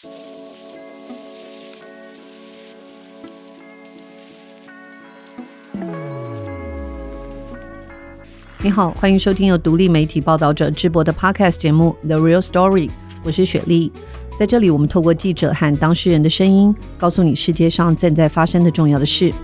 你好，欢迎收听由独立媒体报道者制播的 Podcast 节目 The Real Story， 我是雪莉。在这里，我们透过记者和当事人的声音，告诉你世界上正在发生的重要的事。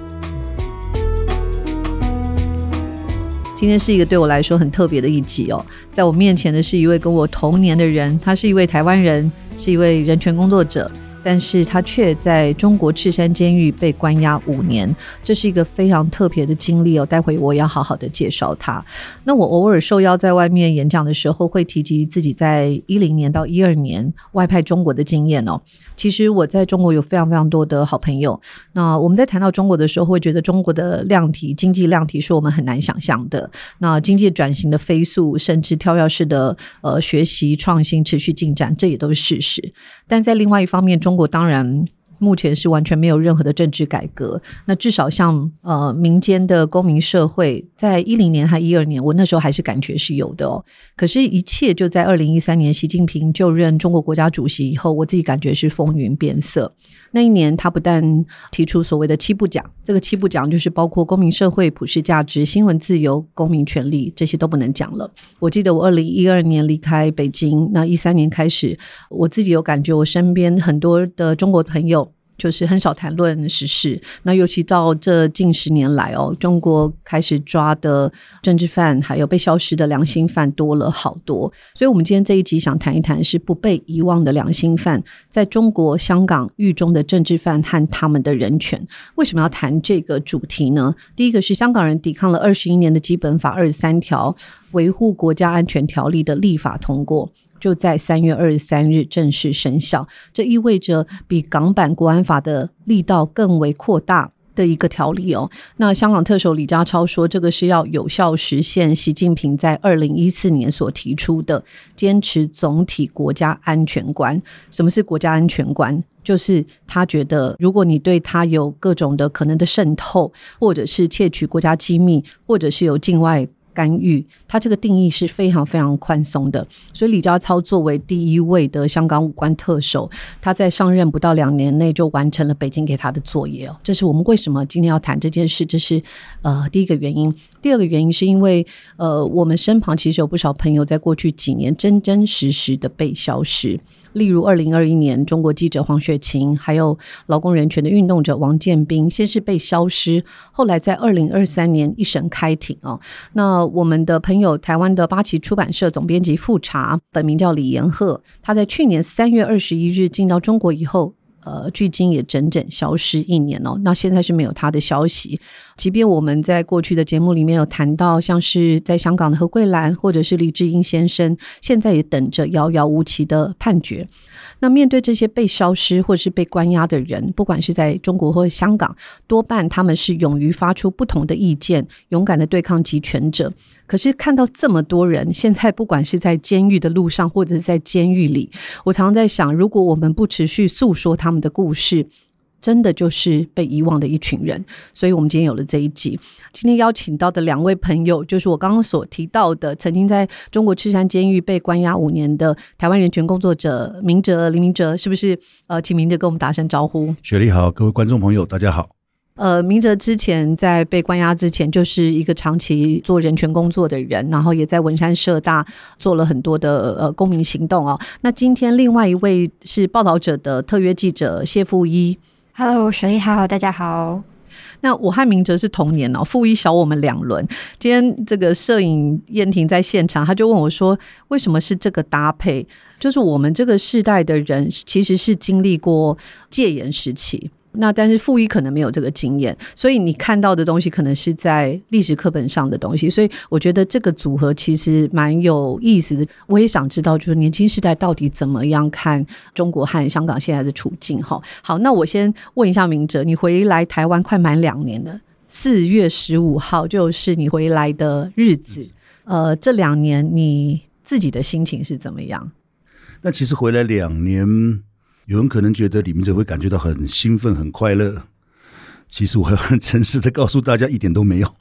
今天是一个对我来说很特别的一集哦，在我面前的是一位跟我同年的人，他是一位台湾人，是一位人权工作者，但是他却在中国赤山监狱被关押5年，这是一个非常特别的经历哦。待会我要好好的介绍他。那我偶尔受邀在外面演讲的时候，会提及自己在10年到12年外派中国的经验哦。其实我在中国有非常非常多的好朋友。那我们在谈到中国的时候，会觉得中国的量体经济量体是我们很难想象的。那经济转型的飞速，甚至跳跃式的学习创新持续进展，这也都是事实。但在另外一方面，中国当然目前是完全没有任何的政治改革，那至少像民间的公民社会在10年和12年，我那时候还是感觉是有的哦。可是一切就在2013年习近平就任中国国家主席以后，我自己感觉是风云变色。那一年他不但提出所谓的7不讲，这个7不讲就是包括公民社会、普世价值、新闻自由、公民权利，这些都不能讲了。我记得我2012年离开北京，那13年开始，我自己有感觉我身边很多的中国朋友就是很少谈论时事，那尤其到这近10年来哦，中国开始抓的政治犯还有被消失的良心犯多了好多。所以我们今天这一集想谈一谈是不被遗忘的良心犯，在中国香港狱中的政治犯和他们的人权。为什么要谈这个主题呢？第一个是香港人抵抗了21年的基本法23条维护国家安全条例的立法通过，就在3月23日正式生效，这意味着比港版国安法的力道更为扩大的一个条例哦。那香港特首李家超说，这个是要有效实现习近平在2014年所提出的坚持总体国家安全观。什么是国家安全观？就是他觉得如果你对他有各种的可能的渗透，或者是窃取国家机密，或者是有境外干预，他这个定义是非常非常宽松的。所以李家超作为第一位的香港5官特首，他在上任不到2年内就完成了北京给他的作业哦。这是我们为什么今天要谈这件事，这是第一个原因。第二个原因是因为我们身旁其实有不少朋友在过去几年真真实实的被消失。例如2021年中国记者黄雪晴，还有劳工人权的运动者王建斌，先是被消失，后来在2023年一审开庭哦。那我们的朋友台湾的八旗出版社总编辑富察，本名叫李延鹤，他在去年3月21日进到中国以后，距今也整整消失1年哦。那现在是没有他的消息。即便我们在过去的节目里面有谈到，像是在香港的何桂兰或者是黎智英先生，现在也等着遥遥无期的判决。那面对这些被消失或是被关押的人，不管是在中国或香港，多半他们是勇于发出不同的意见，勇敢的对抗集权者。可是看到这么多人现在不管是在监狱的路上或者是在监狱里，我常常在想，如果我们不持续诉说他们的故事，真的就是被遗忘的一群人。所以我们今天有了这一集。今天邀请到的2位朋友，就是我刚刚所提到的曾经在中国赤山监狱被关押5年的台湾人权工作者明哲，林明哲，是不是请明哲跟我们打声招呼。 雪莉好，各位观众朋友大家好。 明哲之前在被关押之前就是一个长期做人权工作的人，然后也在文山社大做了很多的公民行动哦。那今天另外一位是报道者的特约记者谢富一。 Hello， 雪莉好，大家好。 那我和明哲是同年哦，富一小我们2轮。今天这个摄影燕婷在现场，他就问我说，为什么是这个搭配？就是我们这个世代的人其实是经历过戒严时期。那但是富一可能没有这个经验，所以你看到的东西可能是在历史课本上的东西，所以我觉得这个组合其实蛮有意思的。我也想知道就是年轻世代到底怎么样看中国和香港现在的处境。好，那我先问一下明哲，你回来台湾快满2年了，4月15号就是你回来的日子。这2年你自己的心情是怎么样？ 那其实回来2年，有人可能觉得李明哲会感觉到很兴奋很快乐，其实我要很诚实的告诉大家，一点都没有。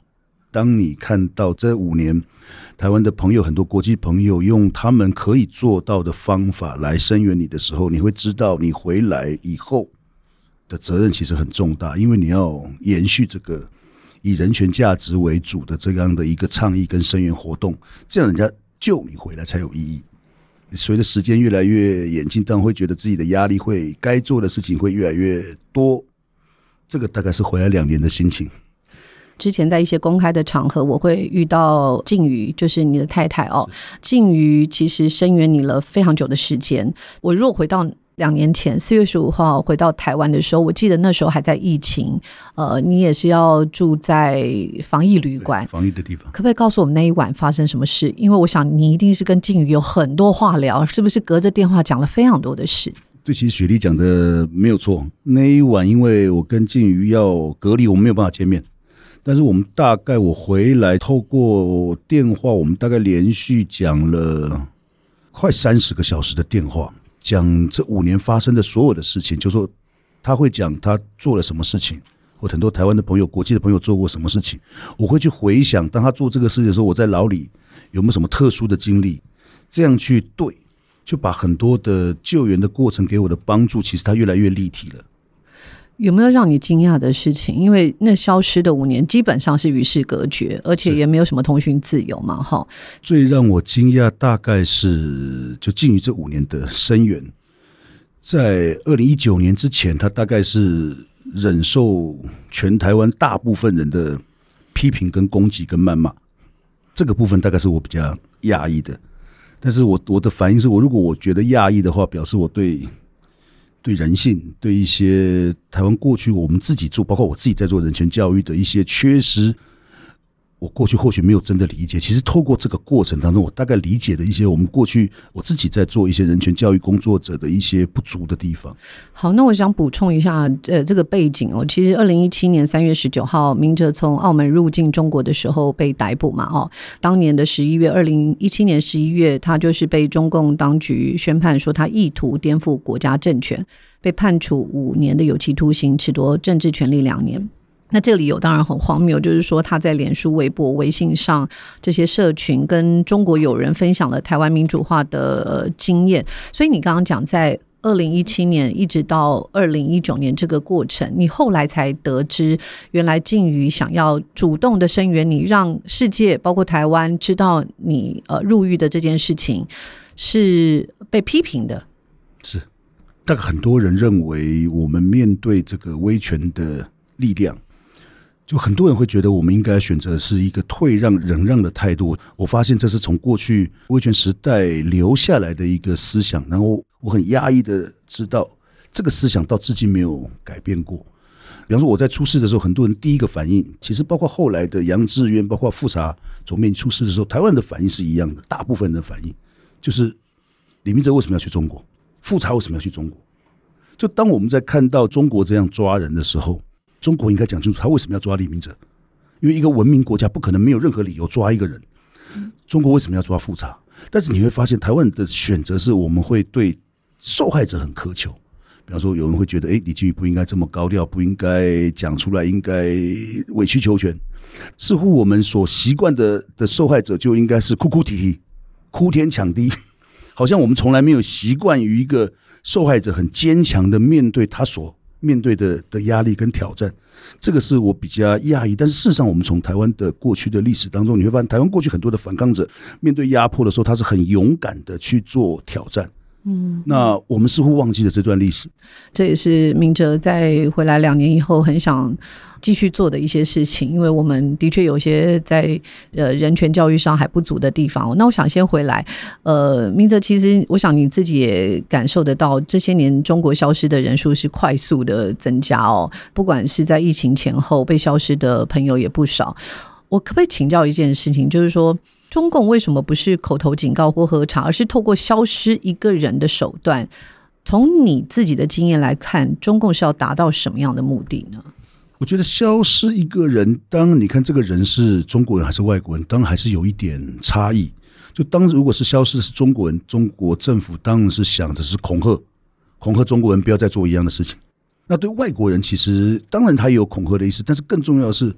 当你看到这5年台湾的朋友，很多国际朋友用他们可以做到的方法来声援你的时候，你会知道你回来以后的责任其实很重大，因为你要延续这个以人权价值为主的这样的一个倡议跟声援活动，这样人家救你回来才有意义。随着时间越来越演进，当然会觉得自己的压力会该做的事情会越来越多，这个大概是回来2年的心情。 之前在一些公开的场合，我会遇到静瑜，就是你的太太哦。静瑜其实声援你了非常久的时间。我如果回到2年前4月15号回到台湾的时候，我记得那时候还在疫情，你也是要住在防疫旅馆， 防疫的地方。 可不可以告诉我们那一晚发生什么事？因为我想你一定是跟静瑜有很多话聊，是不是隔着电话讲了非常多的事？ 对，其实雪莉讲的没有错。那一晚因为我跟静瑜要隔离，我们没有办法见面。但是我们大概我回来透过电话，我们大概连续讲了快30个小时的电话，讲这5年发生的所有的事情，就说他会讲他做了什么事情，或很多台湾的朋友、国际的朋友做过什么事情，我会去回想当他做这个事情的时候，我在牢里有没有什么特殊的经历，这样去对，就把很多的救援的过程给我的帮助，其实它越来越立体了。 有没有让你惊讶的事情？因为那消失的5年基本上是与世隔绝，而且也没有什么通讯自由嘛。 最让我惊讶大概是就静瑜这5年的声援，在2019年之前，他大概是忍受全台湾大部分人的批评跟攻击跟谩骂，这个部分大概是我比较讶异的。但是我的反应是，如果我觉得讶异的话，表示我对人性，对一些台湾过去我们自己做，包括我自己在做人权教育的一些缺失，我过去或许没有真的理解。其实透过这个过程当中，我大概理解了一些我们过去我自己在做一些人权教育工作者的一些不足的地方。 好，那我想补充一下这个背景哦。其实2017年3月19号，明哲从澳门入境中国的时候被逮捕嘛哦。当年的2017年11月，他就是被中共当局宣判说他意图颠覆国家政权，被判处5年的有期徒刑，褫夺政治权利2年。那这个理由当然很荒谬，就是说他在脸书、微博、微信上这些社群跟中国友人分享了台湾民主化的经验。所以你刚刚讲在2017年一直到2019年这个过程，你后来才得知原来静瑜想要主动的声援你，让世界包括台湾知道你入狱的这件事情是被批评的。 是，大概很多人认为我们面对这个威权的力量，就很多人会觉得我们应该选择是一个退让忍让的态度。我发现这是从过去威权时代留下来的一个思想，然后我很压抑的知道这个思想到至今没有改变过。比方说我在出事的时候，很多人第一个反应，其实包括后来的杨志渊，包括复查总编辑出事的时候，台湾的反应是一样的，大部分人的反应就是李明哲为什么要去中国，复查为什么要去中国。就当我们在看到中国这样抓人的时候，中国应该讲清楚他为什么要抓李明哲，因为一个文明国家不可能没有任何理由抓一个人。中国为什么要抓复查？但是你会发现台湾的选择是我们会对受害者很苛求。比方说有人会觉得李静瑜不应该这么高调，不应该讲出来，应该委曲求全。似乎我们所习惯的受害者就应该是哭哭啼啼，哭天抢地，好像我们从来没有习惯于一个受害者很坚强的面对他所面对的压力跟挑战。这个是我比较讶异。但是事实上我们从台湾的过去的历史当中，你会发现台湾过去很多的反抗者面对压迫的时候，他是很勇敢的去做挑战。那我们似乎忘记了这段历史。 这也是明哲在回来2年以后很想继续做的一些事情，因为我们的确有些在人权教育上还不足的地方。那我想先回来，明哲，其实我想你自己也感受得到，这些年中国消失的人数是快速的增加哦，不管是在疫情前后，被消失的朋友也不少。我可不可以请教一件事情，就是说中共为什么不是口头警告或核查，而是透过消失一个人的手段？从你自己的经验来看，中共是要达到什么样的目的呢？ 我觉得消失一个人，当你看这个人是中国人还是外国人，当然还是有一点差异。就当如果是消失的是中国人，中国政府当然是想的是恐吓中国人不要再做一样的事情。那对外国人，其实当然他也有恐吓的意思，但是更重要的是，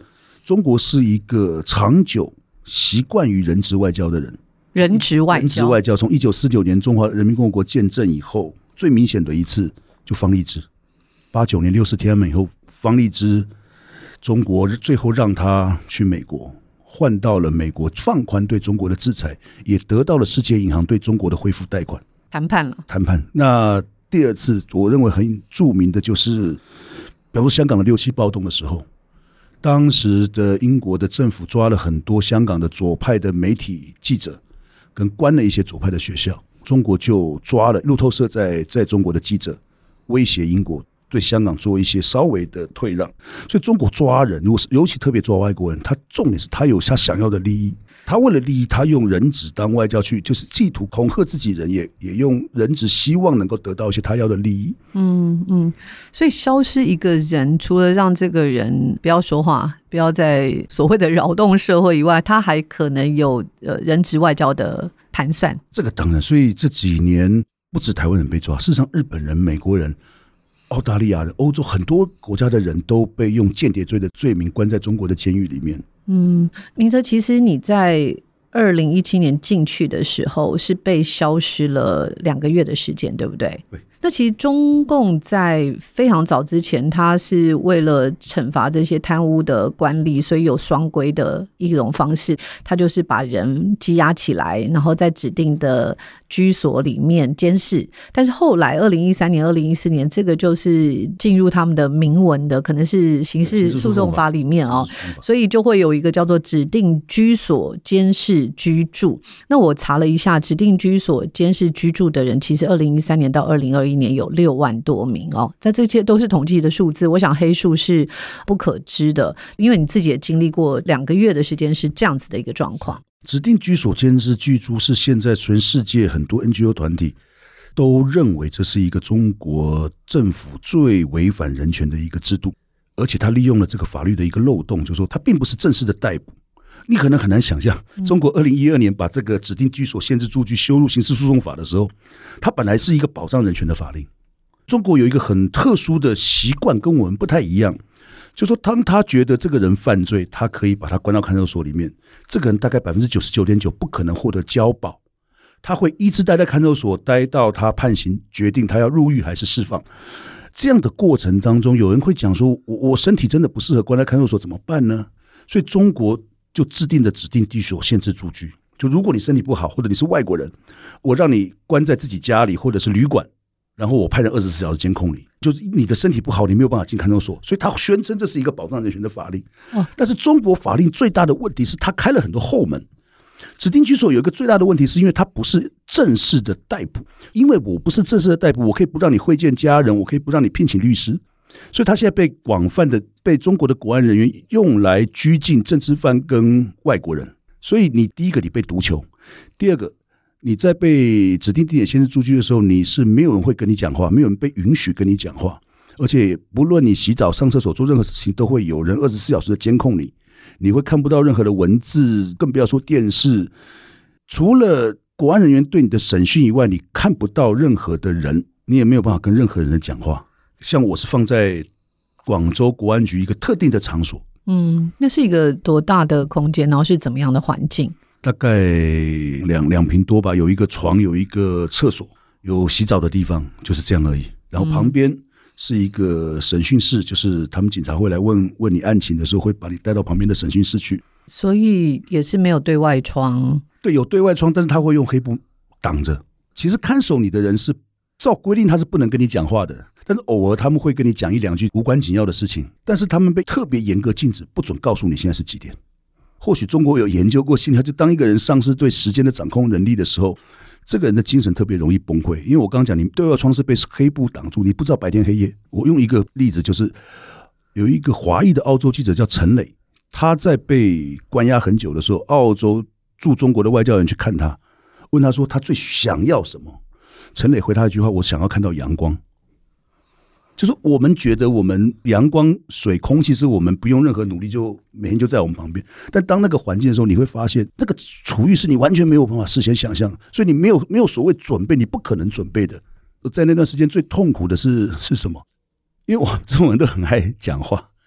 中国是一个长久习惯于人质外交的人。 人质外交从1949年中华人民共和国建政以后，最明显的一次就方励之。89年60天安门以后，方励之中国最后让他去美国，换到了美国放宽对中国的制裁，也得到了世界银行对中国的恢复贷款谈判。 那第二次我认为很著名的就是，比如香港的6·7暴动的时候，当时的英国的政府抓了很多香港的左派的媒体记者，跟关了一些左派的学校，中国就抓了路透社在中国的记者，威胁英国对香港做一些稍微的退让。所以中国抓人，尤其特别抓外国人，他重点是他有他想要的利益，他为了利益，他用人质当外交去，就是企图恐吓自己人，也用人质希望能够得到一些他要的利益。 所以消失一个人，除了让这个人不要说话，不要在所谓的扰动社会以外，他还可能有人质外交的盘算。 这个当然，所以这几年不止台湾人被抓，事实上日本人、美国人、澳大利亚人、欧洲很多国家的人都被用间谍罪的罪名关在中国的监狱里面。 明哲，其实你在2017年进去的时候是被消失了2个月的时间，对不对？ 对。 那其实中共在非常早之前，他是为了惩罚这些贪污的官吏，所以有双规的一种方式，他就是把人羁押起来，然后在指定的居所里面监视。但是后来2013年、2014年，这个就是进入他们的明文的，可能是刑事诉讼法里面哦，所以就会有一个叫做指定居所监视居住。那我查了一下，指定居所监视居住的人，其实2013年到2021年有6万多名哦，在这些都是统计的数字，我想黑数是不可知的，因为你自己也经历过2个月的时间是这样子的一个状况。 指定居所监视居住是现在全世界很多 NGO 团体都认为这是一个中国政府最违反人权的一个制度，而且他利用了这个法律的一个漏洞，就是说他并不是正式的逮捕。你可能很难想象，中国2012年把这个指定居所限制住居修入刑事诉讼法的时候，它本来是一个保障人权的法令。中国有一个很特殊的习惯，跟我们不太一样，就是说当他觉得这个人犯罪，他可以把他关到看守所里面，这个人大概 99.9% 不可能获得交保，他会一直待在看守所，待到他判刑决定他要入狱还是释放。这样的过程当中，有人会讲说，我身体真的不适合关在看守所怎么办呢？所以中国就制定的指定居所限制住居，就如果你身体不好，或者你是外国人，我让你关在自己家里或者是旅馆，然后我派人24小时监控你，就是你的身体不好，你没有办法进看守所，所以他宣称这是一个保障人权的法令。但是中国法令最大的问题是他开了很多后门。指定居所有一个最大的问题，是因为它不是正式的逮捕，因为我不是正式的逮捕，我可以不让你会见家人，我可以不让你聘请律师，所以他现在被广泛的被中国的国安人员用来拘禁政治犯跟外国人。所以你第一个你被毒囚，第二个你在被指定地点限制住居的时候，你是没有人会跟你讲话，没有人被允许跟你讲话，而且不论你洗澡上厕所做任何事情，都会有人24小时的监控你，你会看不到任何的文字，更不要说电视。除了国安人员对你的审讯以外，你看不到任何的人，你也没有办法跟任何人讲话。像我是放在广州国安局一个特定的场所。 那是一个多大的空间，然后是怎么样的环境？ 大概两坪多吧，有一个床，有一个厕所，有洗澡的地方，就是这样而已。然后旁边是一个审讯室，就是他们警察会来问你案情的时候，会把你带到旁边的审讯室去。 所以也是没有对外窗。 对，有对外窗，但是他会用黑布挡着。其实看守你的人是照规定他是不能跟你讲话的，但是偶尔他们会跟你讲1-2句无关紧要的事情，但是他们被特别严格禁止，不准告诉你现在是几点。或许中国有研究过心理，就当一个人丧失对时间的掌控能力的时候，这个人的精神特别容易崩溃。因为我刚刚讲，你对外窗是被黑布挡住，你不知道白天黑夜。我用一个例子，就是有一个华裔的澳洲记者叫陈磊，他在被关押很久的时候，澳洲驻中国的外交人去看他，问他说他最想要什么。陈磊回他一句话：我想要看到阳光。就是我们觉得我们阳光、水、空气是我们不用任何努力就每天就在我们旁边，但当那个环境的时候，你会发现那个处遇是你完全没有办法事先想象，所以你没有所谓准备，你不可能准备的。在那段时间最痛苦的是什么？因为我中文都很爱讲话，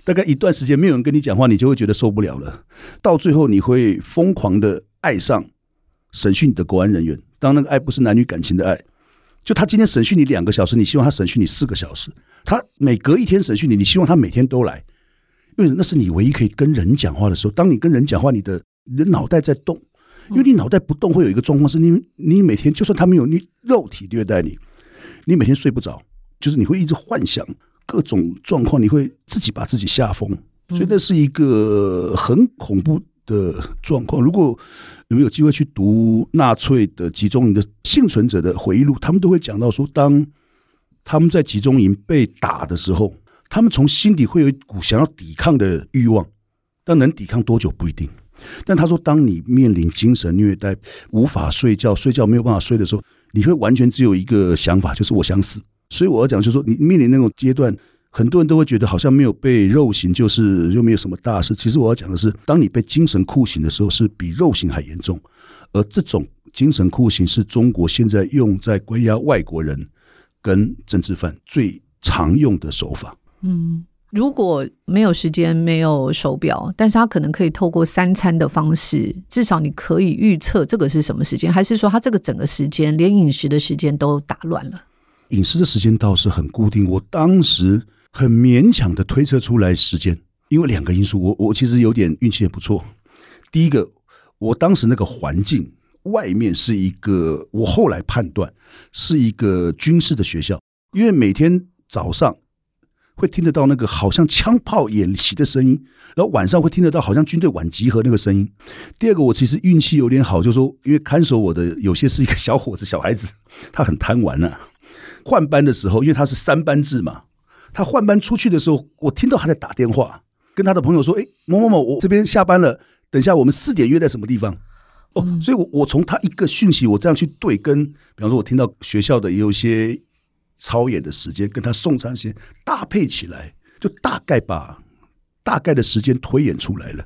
大概一段时间没有人跟你讲话，你就会觉得受不了了。到最后，你会疯狂的爱上审讯你的国安人员。当那个爱不是男女感情的爱，就他今天审讯你2个小时，你希望他审讯你4个小时。他每隔一天审讯你，你希望他每天都来，因为那是你唯一可以跟人讲话的时候。当你跟人讲话，你的脑袋在动，因为你脑袋不动，会有一个状况是你每天就算他没有你肉体虐待你，你每天睡不着，就是你会一直幻想各种状况，你会自己把自己吓疯，所以那是一个很恐怖的状况。如果你们有机会去读纳粹的集中营的幸存者的回忆录，他们都会讲到说，当他们在集中营被打的时候，他们从心底会有一股想要抵抗的欲望，但能抵抗多久不一定。但他说，当你面临精神虐待，无法睡觉没有办法睡的时候，你会完全只有一个想法，就是我想死。所以我要讲，就是说你面临那种阶段，很多人都会觉得好像没有被肉刑就没有什么大事。其实我要讲的是，当你被精神酷刑的时候，是比肉刑还严重。而这种精神酷刑是中国现在用在关押外国人跟政治犯最常用的手法。 如果没有时间没有手表，但是他可能可以透过3餐的方式，至少你可以预测这个是什么时间，还是说他这个整个时间连饮食的时间都打乱了？ 饮食的时间倒是很固定，我当时很勉强的推测出来时间，因为2个因素，我其实有点运气也不错。第一个，我当时那个环境外面是一个，我后来判断是一个军事的学校，因为每天早上会听得到那个好像枪炮演习的声音，然后晚上会听得到好像军队晚集合那个声音。第二个，我其实运气有点好，就是说因为看守我的有些是一个小伙子小孩子，他很贪玩啊。换班的时候，因为他是3班制嘛，他换班出去的时候，我听到他在打电话跟他的朋友说，某某某，我这边下班了，等一下我们4点约在什么地方。所以我从他一个讯息，我这样去对跟，比方说我听到学校的也有一些操演的时间，跟他送餐时间搭配起来，就大概把大概的时间推演出来了。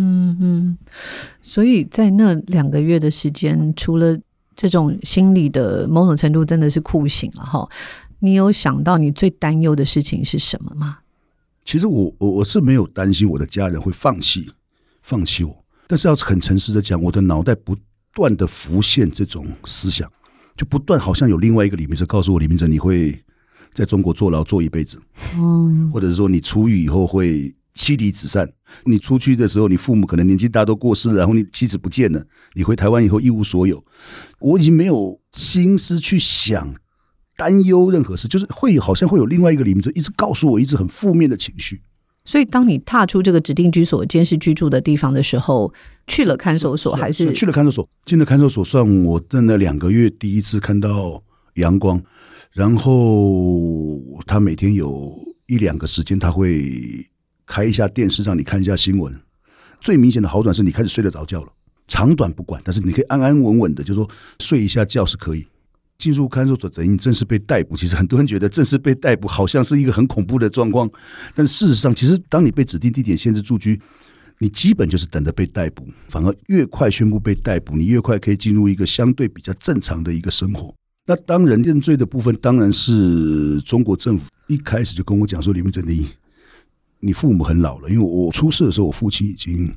所以在那2个月的时间，除了这种心理的某种程度真的是酷刑了哈，你有想到你最担忧的事情是什么吗？ 其实我是没有担心我的家人会放弃我，但是要很诚实的讲，我的脑袋不断的浮现这种思想，就不断好像有另外一个李明哲告诉我，李明哲你会在中国坐牢坐一辈子，或者是说你出狱以后会妻离子散，你出去的时候你父母可能年纪大都过世了，然后你妻子不见了，你回台湾以后一无所有。我已经没有心思去想担忧任何事，就是好像会有另外一个李明哲一直告诉我一直很负面的情绪。 所以当你踏出这个指定居所监视居住的地方的时候，去了看守所还是？ 去了看守所，进了看守所，算我在那2个月第一次看到阳光。然后他每天有1-2个时间他会开一下电视让你看一下新闻。最明显的好转是你开始睡得着觉了，长短不管，但是你可以安安稳稳的，就是说睡一下觉是可以。进入看守所等于正式被逮捕，其实很多人觉得正式被逮捕好像是一个很恐怖的状况，但事实上其实当你被指定地点限制住居，你基本就是等着被逮捕，反而越快宣布被逮捕，你越快可以进入一个相对比较正常的一个生活。那当然认罪的部分当然是中国政府一开始就跟我讲说，李明哲你父母很老了，因为我出事的时候我父亲已经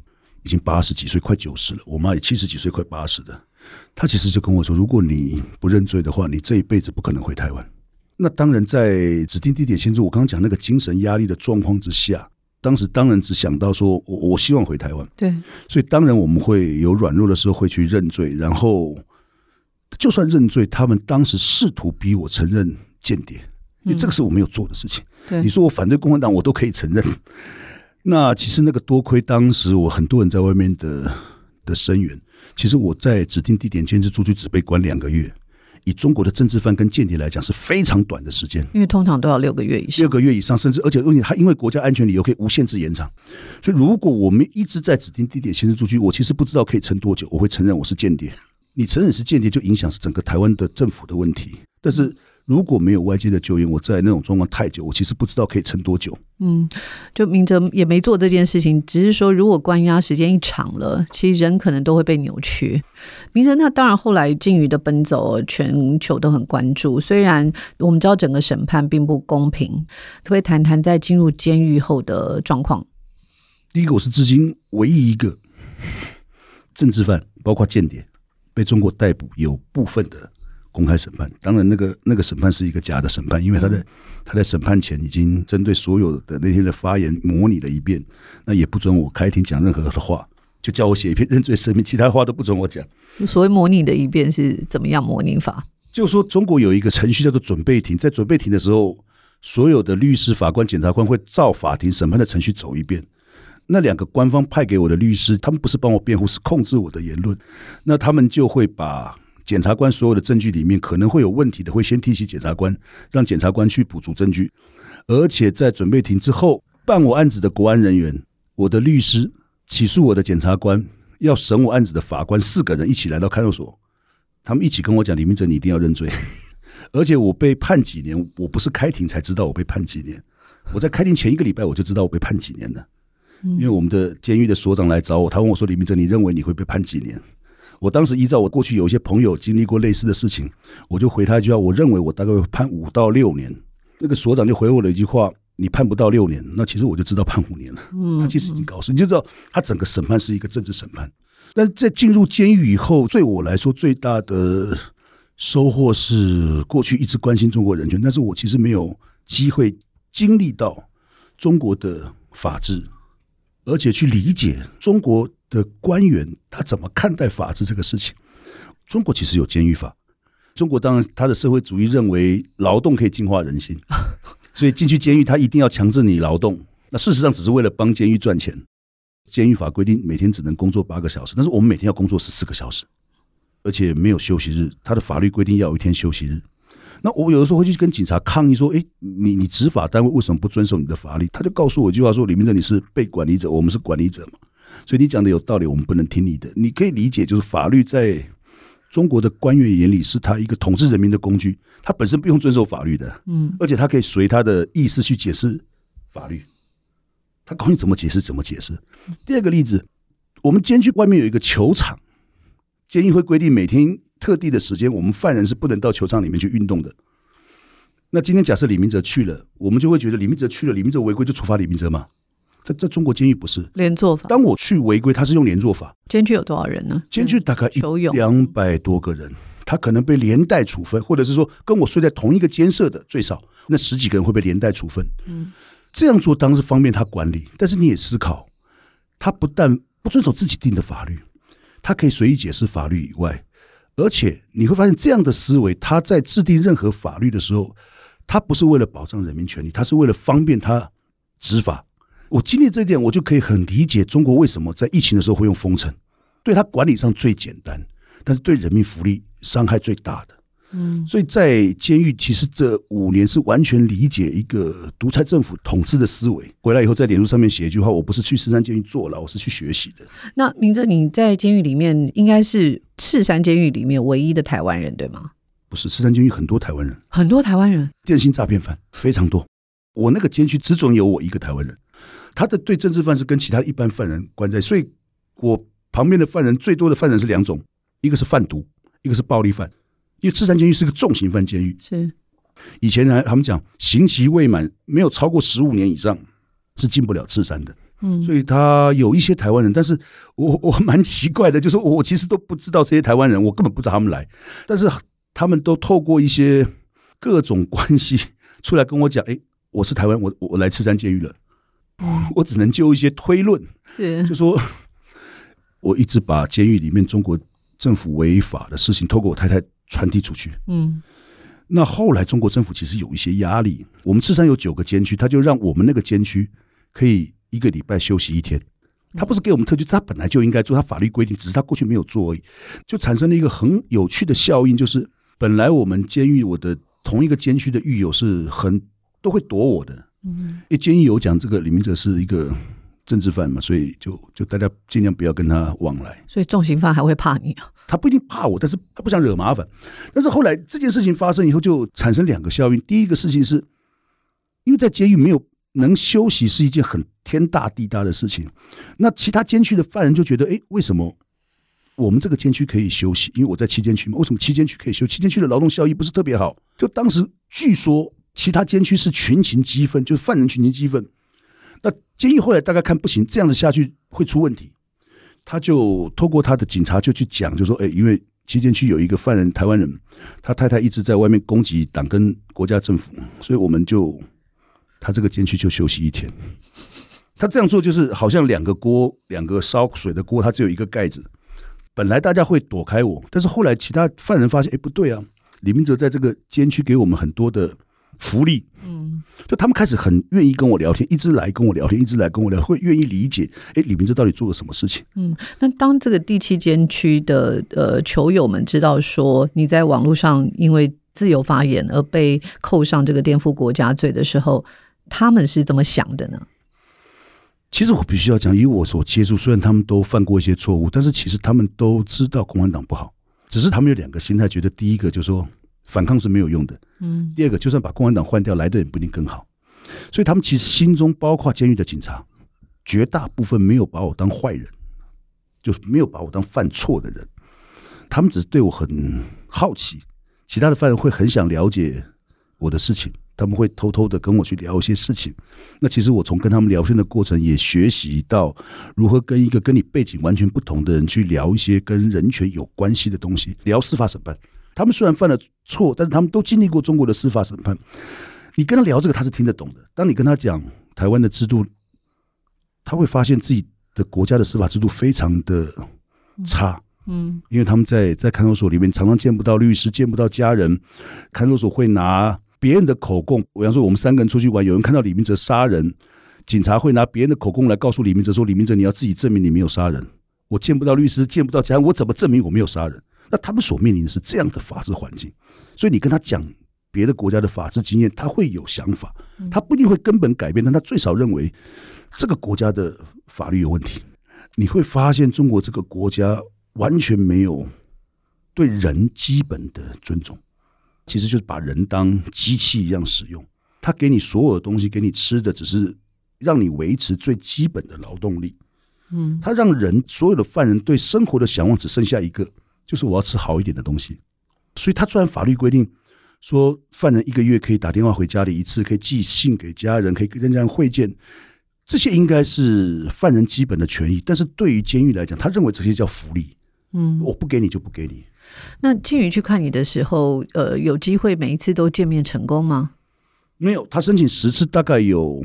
80几岁快90了，我妈也70几岁快80的。他其实就跟我说，如果你不认罪的话，你这一辈子不可能回台湾。那当然在指定地点限制，我刚刚讲那个精神压力的状况之下，当时当然只想到说我希望回台湾。 对， 所以当然我们会有软弱的时候会去认罪，然后就算认罪，他们当时试图逼我承认间谍，因为这个是我没有做的事情。你说我反对共产党我都可以承认。那其实那个多亏当时我很多人在外面的声援，其实我在指定地点监视住居只被关2个月，以中国的政治犯跟间谍来讲是非常短的时间， 因为通常都要6个月以上，6 个月以上，甚至而且他因为国家安全理由可以无限制延长。所以如果我们一直在指定地点监视住居，我其实不知道可以撑多久，我会承认我是间谍。你承认是间谍就影响是整个台湾的政府的问题，但是如果没有外界的救援，我在那种状况太久，我其实不知道可以撑多久。 就明哲也没做这件事情，只是说如果关押时间一长了，其实人可能都会被扭曲。明哲那当然后来靖宇的奔走全球都很关注，虽然我们知道整个审判并不公平，可不可以谈谈在进入监狱后的状况？ 第一个，我是至今唯一一个政治犯，包括间谍被中国逮捕有部分的公开审判。当然那个审判是一个假的审判，因为他在审判前已经针对所有的那天的发言模拟了一遍，那也不准我开庭讲任何的话，就叫我写一篇认罪声明，其他话都不准我讲。 所谓模拟的一遍是怎么样模拟法？ 就是说中国有一个程序叫做准备庭，在准备庭的时候，所有的律师、法官、检察官会照法庭审判的程序走一遍。那2个官方派给我的律师，他们不是帮我辩护，是控制我的言论。那他们就会把检察官所有的证据里面可能会有问题的，会先提起检察官，让检察官去补足证据。而且在准备庭之后，办我案子的国安人员、我的律师、起诉我的检察官、要审我案子的法官，4个人一起来到看守所，他们一起跟我讲：李明哲，你一定要认罪。而且我被判几年，我不是开庭才知道我被判几年，我在开庭前1个礼拜我就知道我被判几年了。因为我们的监狱的所长来找我，他问我说：李明哲，你认为你会被判几年？我当时依照我过去有一些朋友经历过类似的事情，我就回他一句话：我认为我大概会判5到6年。那个所长就回我了一句话：你判不到6年，那其实我就知道判5年了。他其实已经告诉你，就知道他整个审判是一个政治审判。但在进入监狱以后，对我来说最大的收获是过去一直关心中国人权，但是我其实没有机会经历到中国的法治，而且去理解中国的官员他怎么看待法治这个事情。中国其实有监狱法，中国当然他的社会主义认为劳动可以净化人心，所以进去监狱他一定要强制你劳动，那事实上只是为了帮监狱赚钱。监狱法规定每天只能工作8个小时，但是我们每天要工作14个小时，而且没有休息日，他的法律规定要有1天休息日。那我有的时候会去跟警察抗议说：你执法单位为什么不遵守你的法律？他就告诉我一句话说：李明哲，你是被管理者，我们是管理者嘛，所以你讲的有道理，我们不能听你的。你可以理解，就是法律在中国的官员眼里是他一个统治人民的工具，他本身不用遵守法律的，而且他可以随他的意思去解释法律，他告诉你怎么解释怎么解释。第二个例子，我们监区外面有一个球场，监狱会规定每天特定的时间，我们犯人是不能到球场里面去运动的。那今天假设李明哲去了，我们就会觉得李明哲去了，李明哲违规就处罚李明哲嘛。在中国监狱不是连坐法， 当我去违规，他是用连坐法。 监区有多少人呢？ 监区大概200多个人，他可能被连带处分，或者是说跟我睡在同一个监舍的最少那10几个人会被连带处分。这样做当然是方便他管理，但是你也思考，他不但不遵守自己定的法律，他可以随意解释法律以外，而且你会发现这样的思维，他在制定任何法律的时候，他不是为了保障人民权利，他是为了方便他执法。我经历这一点，我就可以很理解中国为什么在疫情的时候会用封城，对他管理上最简单，但是对人民福利伤害最大的。所以在监狱其实这5年是完全理解一个独裁政府统治的思维。回来以后在脸书上面写一句话：我不是去赤山监狱坐牢，我是去学习的。 那明哲，你在监狱里面应该是赤山监狱里面唯一的台湾人对吗？ 不是，赤山监狱很多台湾人， 很多台湾人， 电信诈骗犯非常多。我那个监区只准有我一个台湾人，他的对政治犯是跟其他一般犯人关在，所以我旁边的犯人最多的犯人是2种，一个是贩毒，一个是暴力犯。因为赤山监狱是个重刑犯监狱，是以前他们讲刑期未满没有超过15年以上是进不了赤山的。所以他有一些台湾人，但是我蛮奇怪的，就是我其实都不知道这些台湾人，我根本不知道他们来，但是他们都透过一些各种关系出来跟我讲：我是台湾，我来赤山监狱了。我只能就一些推论，就说我一直把监狱里面中国政府违法的事情透过我太太传递出去。那后来中国政府其实有一些压力，我们赤山有9个监区，他就让我们那个监区可以1个礼拜休息1天。他不是给我们特区，他本来就应该做，他法律规定，只是他过去没有做而已，就产生了一个很有趣的效应，就是本来我们监狱我的同一个监区的狱友是都会躲我的。监狱有讲这个李明哲是一个政治犯嘛，所以就大家尽量不要跟他往来。 所以重刑犯还会怕你啊？ 他不一定怕我，但是他不想惹麻烦。但是后来这件事情发生以后，就产生2个效应。第一个事情是，因为在监狱没有能休息是一件很天大地大的事情，那其他监区的犯人就觉得，为什么我们这个监区可以休息？因为我在七监区嘛，为什么七监区可以休息？七监区的劳动效益不是特别好？就当时据说其他监区是群情激愤，就是犯人群情激愤。那监狱后来大概看不行，这样子下去会出问题，他就透过他的警察就去讲，就说，因为七监区有一个犯人，台湾人，他太太一直在外面攻击党跟国家政府，所以我们就他这个监区就休息1天。他这样做就是好像2个锅，2个烧水的锅，他只有一个盖子。本来大家会躲开我，但是后来其他犯人发现，不对啊，李明哲在这个监区给我们很多的福利，就他们开始很愿意跟我聊天，一直来跟我聊天，会愿意理解，李明哲到底做了什么事情。 那当这个第7监区的囚友们知道说你在网络上因为自由发言而被扣上这个颠覆国家罪的时候，他们是怎么想的呢？ 其实我必须要讲，以我所接触，虽然他们都犯过一些错误，但是其实他们都知道共产党不好，只是他们有2个心态，觉得第一个就是说反抗是没有用的，第二个就算把共产党换掉，来的也不一定更好。所以他们其实心中，包括监狱的警察，绝大部分没有把我当坏人，就没有把我当犯错的人，他们只是对我很好奇。其他的犯人会很想了解我的事情，他们会偷偷的跟我去聊一些事情。那其实我从跟他们聊天的过程也学习到如何跟一个跟你背景完全不同的人去聊一些跟人权有关系的东西，聊司法审判。他们虽然犯了错，但是他们都经历过中国的司法审判。你跟他聊这个，他是听得懂的。当你跟他讲台湾的制度，他会发现自己的国家的司法制度非常的差。因为他们在看守所里面常常见不到律师，见不到家人，看守所会拿别人的口供，比方说我们3个人出去玩，有人看到李明哲杀人，警察会拿别人的口供来告诉李明哲说，李明哲你要自己证明你没有杀人，我见不到律师，见不到家人，我怎么证明我没有杀人？那他们所面临的是这样的法治环境，所以你跟他讲别的国家的法治经验，他会有想法，他不一定会根本改变，但他最少认为这个国家的法律有问题。你会发现中国这个国家完全没有对人基本的尊重，其实就是把人当机器一样使用。他给你所有的东西，给你吃的，只是让你维持最基本的劳动力。他让人所有的犯人对生活的想望只剩下一个，就是我要吃好一点的东西。所以他虽然法律规定说犯人1个月可以打电话回家里1次，可以寄信给家人，可以跟家人会见，这些应该是犯人基本的权益，但是对于监狱来讲，他认为这些叫福利。我不给你就不给你。 那靖宇去看你的时候，有机会每一次都见面成功吗？ 没有，他申请10次，大概有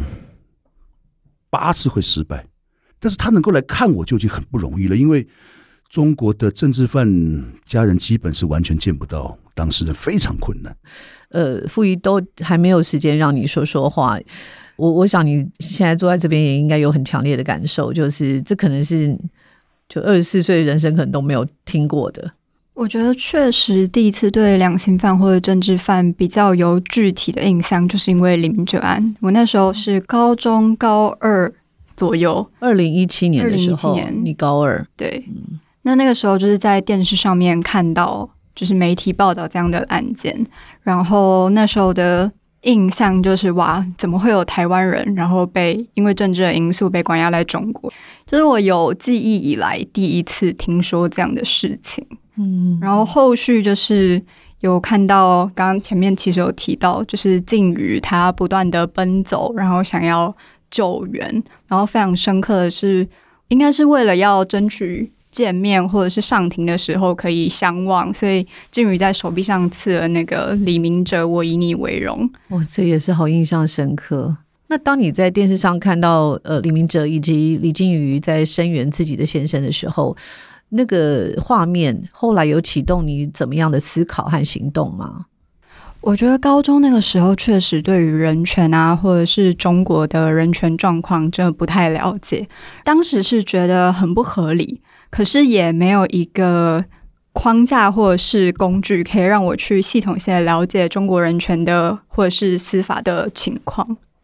8次会失败，但是他能够来看我就已经很不容易了，因为中国的政治犯家人基本是完全见不到当事人，非常困难。 傅仪都还没有时间让你说说话，我想你现在坐在这边也应该有很强烈的感受，就是这可能是就24岁的人生可能都没有听过的。 我觉得确实第一次对两性犯或者政治犯比较有具体的印象，就是因为李明哲案。我那时候是高中高2左右 ，2017年的时候你高2。 对，那个时候就是在电视上面看到就是媒体报道这样的案件，然后那时候的印象就是哇，怎么会有台湾人然后因为政治的因素被关押在中国，这是我有记忆以来第一次听说这样的事情。然后后续就是有看到刚刚前面其实有提到，就是靖宇他不断的奔走，然后想要救援，然后非常深刻的是应该是为了要争取见面或者是上庭的时候可以相望，所以靖宇在手臂上刺了那个李明哲我以你为荣。 这也是好印象深刻。那当你在电视上看到李明哲以及李靖宇在声援自己的先生的时候，那个画面后来有启动你怎么样的思考和行动吗？ 我觉得高中那个时候确实对于人权啊，或者是中国的人权状况真的不太了解，当时是觉得很不合理，可是也没有一个框架或者是工具可以让我去系统性的了解中国人权的或者是司法的情况。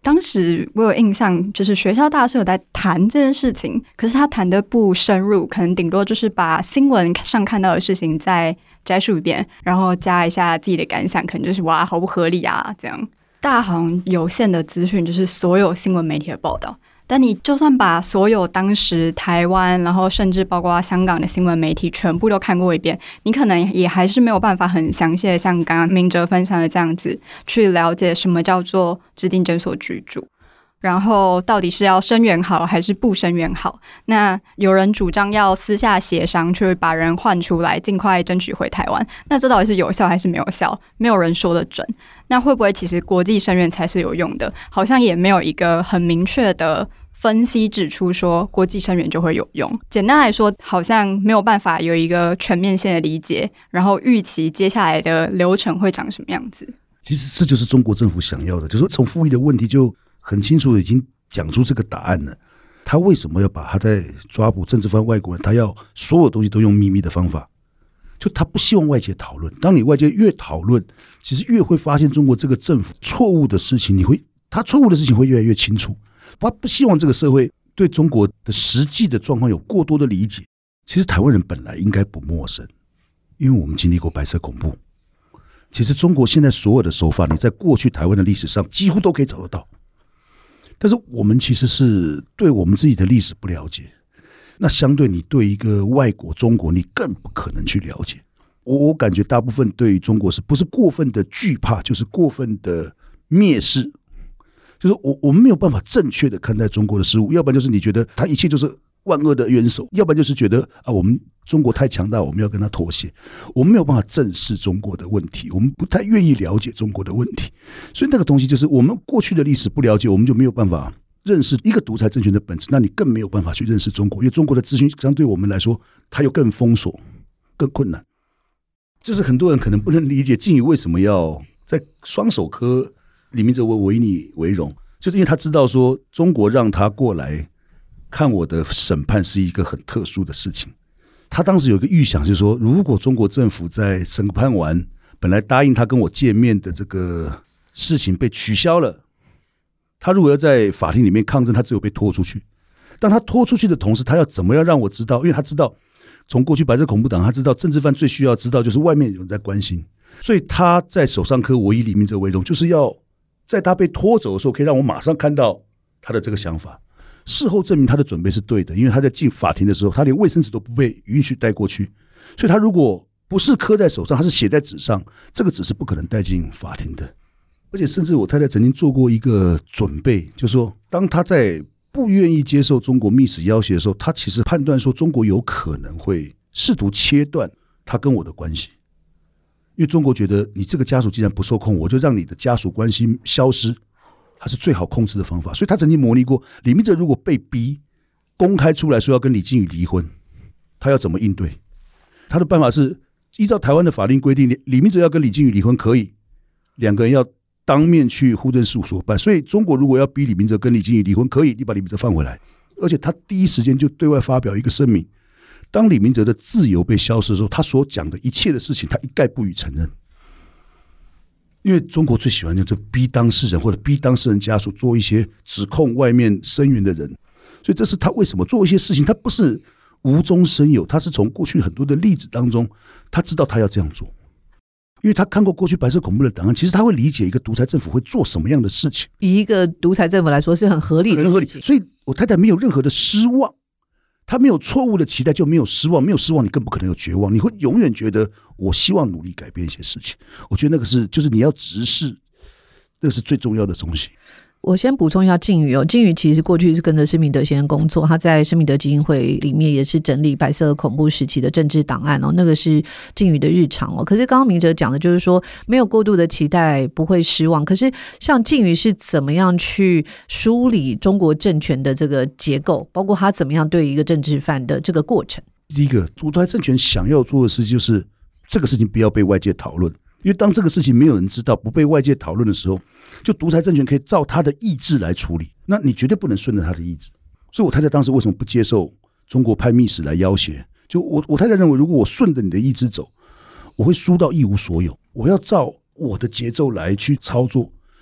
当时我有印象，就是学校大社有在谈这件事情，可是他谈的不深入，可能顶多就是把新闻上看到的事情再摘述一遍，然后加一下自己的感想，可能就是哇，好不合理啊，这样。大家好像有限的资讯就是所有新闻媒体的报道，但你就算把所有当时台湾，然后甚至包括香港的新闻媒体全部都看过一遍，你可能也还是没有办法很详细的像刚刚明哲分享的这样子去了解什么叫做指定诊所居住，然后到底是要声援好还是不声援好。那有人主张要私下协商去把人换出来尽快争取回台湾，那这到底是有效还是没有效，没有人说得准。那会不会其实国际声援才是有用的，好像也没有一个很明确的分析指出说国际声援就会有用。简单来说，好像没有办法有一个全面性的理解，然后预期接下来的流程会长什么样子。 其实这就是中国政府想要的，就是从复议的问题就很清楚的已经讲出这个答案了。他为什么要把他在抓捕政治犯外国人，他要所有东西都用秘密的方法，就他不希望外界讨论。当你外界越讨论，其实越会发现中国这个政府错误的事情，他错误的事情会越来越清楚。他不希望这个社会对中国的实际的状况有过多的理解。其实台湾人本来应该不陌生，因为我们经历过白色恐怖。其实中国现在所有的手法，你在过去台湾的历史上几乎都可以找得到。但是我们其实是对我们自己的历史不了解，那相对你对一个外国中国，你更不可能去了解。我感觉大部分对于中国是不是过分的惧怕，就是过分的蔑视，就是我们没有办法正确的看待中国的事物，要不然就是你觉得他一切就是万恶的元首，要不然就是觉得我们中国太强大，我们要跟他妥协。我们没有办法正视中国的问题，我们不太愿意了解中国的问题，所以那个东西就是我们过去的历史不了解，我们就没有办法认识一个独裁政权的本质，那你更没有办法去认识中国，因为中国的资讯相对我们来说，它又更封锁、更困难。就是很多人可能不能理解靖宇为什么要在双手科李明哲我以你为荣，就是因为他知道说中国让他过来看我的审判是一个很特殊的事情。他当时有一个预想，就是说如果中国政府在审判完本来答应他跟我见面的这个事情被取消了，他如果要在法庭里面抗争，他只有被拖出去。当他拖出去的同时，他要怎么样让我知道？因为他知道从过去白色恐怖党，他知道政治犯最需要知道就是外面有人在关心，所以他在手上刻我以李明哲为荣，就是要在他被拖走的时候可以让我马上看到他的这个想法。事后证明他的准备是对的，因为他在进法庭的时候，他连卫生纸都不被允许带过去，所以他如果不是刻在手上，他是写在纸上，这个纸是不可能带进法庭的。而且甚至我太太曾经做过一个准备，就是说当他在不愿意接受中国密使要挟的时候，他其实判断说中国有可能会试图切断他跟我的关系，因为中国觉得你这个家属既然不受控，我就让你的家属关系消失，它是最好控制的方法。所以他曾经模拟过李明哲如果被逼公开出来说要跟李靖宇离婚，他要怎么应对。他的办法是依照台湾的法令规定，李明哲要跟李靖宇离婚可以，两个人要当面去户政事务所办。所以中国如果要逼李明哲跟李靖宇离婚可以，你把李明哲放回来。而且他第一时间就对外发表一个声明，当李明哲的自由被消失的时候，他所讲的一切的事情他一概不予承认。因为中国最喜欢就是逼当事人或者逼当事人家属做一些指控外面声援的人，所以这是他为什么做一些事情，他不是无中生有，他是从过去很多的例子当中，他知道他要这样做，因为他看过过去白色恐怖的档案，其实他会理解一个独裁政府会做什么样的事情。 以一个独裁政府来说是很合理的事情， 所以我太太没有任何的失望，他没有错误的期待就没有失望，没有失望你更不可能有绝望，你会永远觉得我希望努力改变一些事情。我觉得那个是就是你要直视，那个是最重要的东西。 我先补充一下靖宇靖宇其实过去是跟着施明德先生工作，他在施明德基金会里面也是整理白色恐怖时期的政治档案那个是靖宇的日常可是刚刚明哲讲的就是说没有过度的期待不会失望，可是像靖宇是怎么样去梳理中国政权的这个结构，包括他怎么样对一个政治犯的这个过程。 第一个，独裁政权想要做的事情就是这个事情不要被外界讨论，因为当这个事情没有人知道，不被外界讨论的时候，就独裁政权可以照他的意志来处理，那你绝对不能顺着他的意志。所以我太太当时为什么不接受中国派密使来要挟，就我太太认为如果我顺着你的意志走，我会输到一无所有，我要照我的节奏来去操作。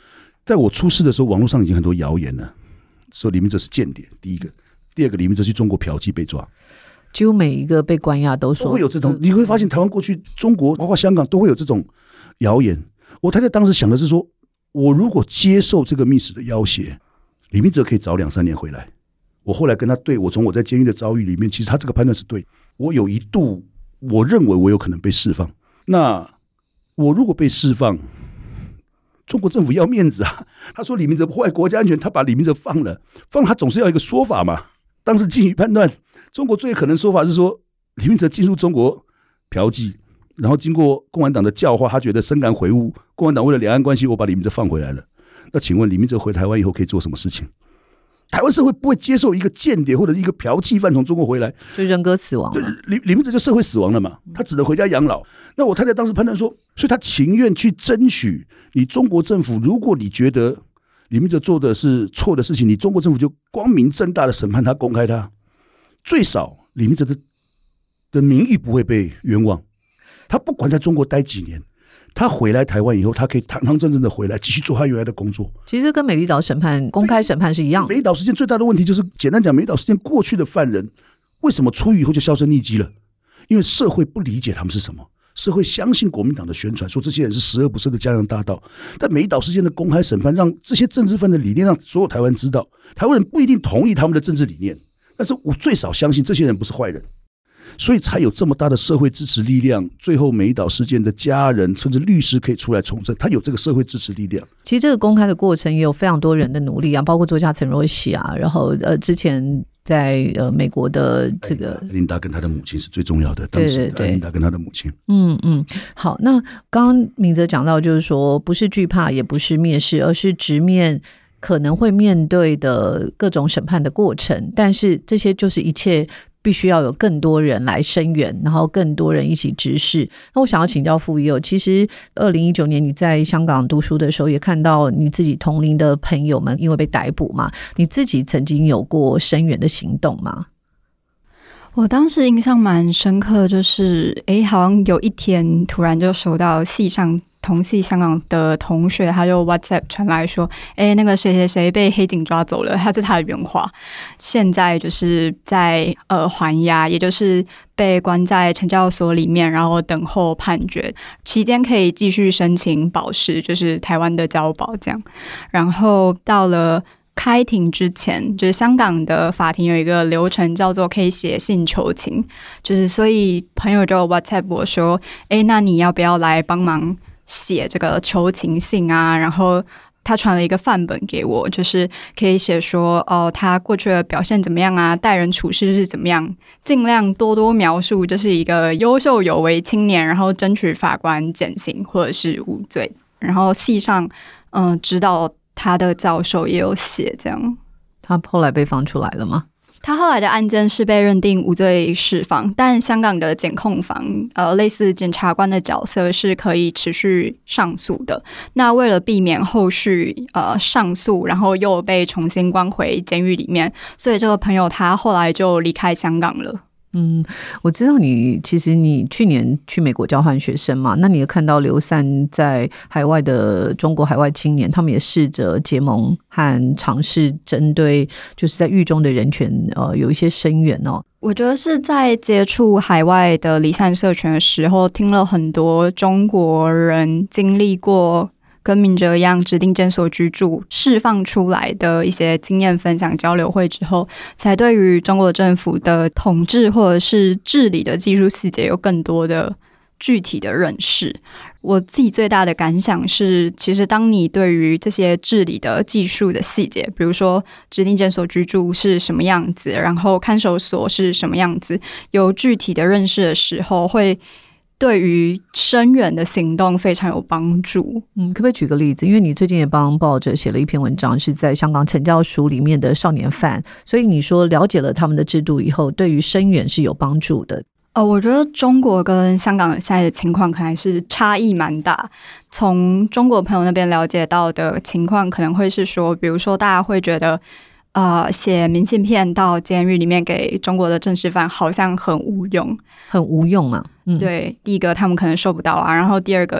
在我出事的时候，网络上已经很多谣言了，说李明哲是间谍，第一个。第二个，李明哲去中国嫖妓被抓， 几乎每一个被关押都说会有这种。你会发现台湾过去、中国包括香港都会有这种谣言。我太太当时想的是说，我如果接受这个密使的要挟，李明哲可以早2-3年回来。我后来跟他对我从我在监狱的遭遇里面，其实他这个判断是对。我有一度我认为我有可能被释放，那我如果被释放，中国政府要面子啊！他说李明哲破坏国家安全，他把李明哲放了，他总是要一个说法嘛。当时基于判断，中国最可能说法是说李明哲进入中国嫖妓，然后经过共产党的教化，他觉得深感悔悟，共产党为了两岸关系，我把李明哲放回来了。那请问李明哲回台湾以后可以做什么事情？台湾社会不会接受一个间谍或者一个嫖妓犯从中国回来， 就人格死亡。 李明哲就社会死亡了嘛，他只能回家养老。那我太太当时判断说，所以他情愿去争取你中国政府，如果你觉得李明哲做的是错的事情，你中国政府就光明正大的审判他，公开他，最少李明哲的名誉不会被冤枉。他不管在中国待几年，他回来台湾以后，他可以堂堂正正的回来继续做他原来的工作。 其实跟美丽岛审判公开审判是一样的。 美丽岛事件最大的问题就是，简单讲，美丽岛事件过去的犯人为什么出狱以后就销声匿迹了？因为社会不理解他们是什么，社会相信国民党的宣传，说这些人是十恶不赦的江洋大盗。但美丽岛事件的公开审判，让这些政治犯的理念让所有台湾知道，台湾人不一定同意他们的政治理念，但是我最少相信这些人不是坏人。所以才有这么大的社会支持力量，最后美丽岛事件的家人甚至律师可以出来从政，他有这个社会支持力量。 其实这个公开的过程也有非常多人的努力啊，包括作家陈若曦啊，然后之前在美国的这个艾琳达跟他的母亲是最重要的，当时艾琳达跟他的母亲。 好，那刚刚明哲讲到，就是说不是惧怕，也不是蔑视，而是直面可能会面对的各种审判的过程，但是这些就是一切必须要有更多人来声援，然后更多人一起直视。那我想要请教傅一友，其实2019年你在香港读书的时候，也看到你自己同龄的朋友们因为被逮捕嘛，你自己曾经有过声援的行动吗？ 我当时印象蛮深刻，就是好像有一天突然就收到系上同系香港的同学，他就 WhatsApp 传来说，那个谁谁谁被黑警抓走了，这是他的原话。现在就是在还押，也就是被关在惩教所里面，然后等候判决，期间可以继续申请保释，就是台湾的交保这样。然后到了开庭之前，就是香港的法庭有一个流程叫做可以写信求情，就是所以朋友就 WhatsApp 我说，那你要不要来帮忙写这个求情信啊？然后他传了一个范本给我，就是可以写说他过去的表现怎么样啊，待人处事是怎么样，尽量多多描述就是一个优秀有为青年，然后争取法官减刑或者是无罪。然后系上知道他的教授也有写这样。 他后来被放出来了吗？ 他后来的案件是被认定无罪释放，但香港的检控房类似检察官的角色是可以持续上诉的。那为了避免后续上诉然后又被重新关回监狱里面，所以这个朋友他后来就离开香港了。 我知道其实你去年去美国交换学生嘛，那你也看到流散在海外的中国海外青年，他们也试着结盟和尝试针对就是在狱中的人权有一些声援哦。 我觉得是在接触海外的离散社群的时候，听了很多中国人经历过跟明哲一样指定监所居住释放出来的一些经验分享交流会之后，才对于中国政府的统治或者是治理的技术细节有更多的具体的认识。我自己最大的感想是，其实当你对于这些治理的技术的细节，比如说指定监所居住是什么样子，然后看守所是什么样子，有具体的认识的时候，会对于声援的行动非常有帮助。 可不可以举个例子？因为你最近也帮报者写了一篇文章，是在香港惩教署里面的少年犯，所以你说了解了他们的制度以后，对于声援是有帮助的。 我觉得中国跟香港现在的情况可能是差异蛮大。从中国朋友那边了解到的情况，可能会是说，比如说大家会觉得写明信片到监狱里面给中国的政治犯好像很无用嘛。对，第一个他们可能收不到啊，然后第二个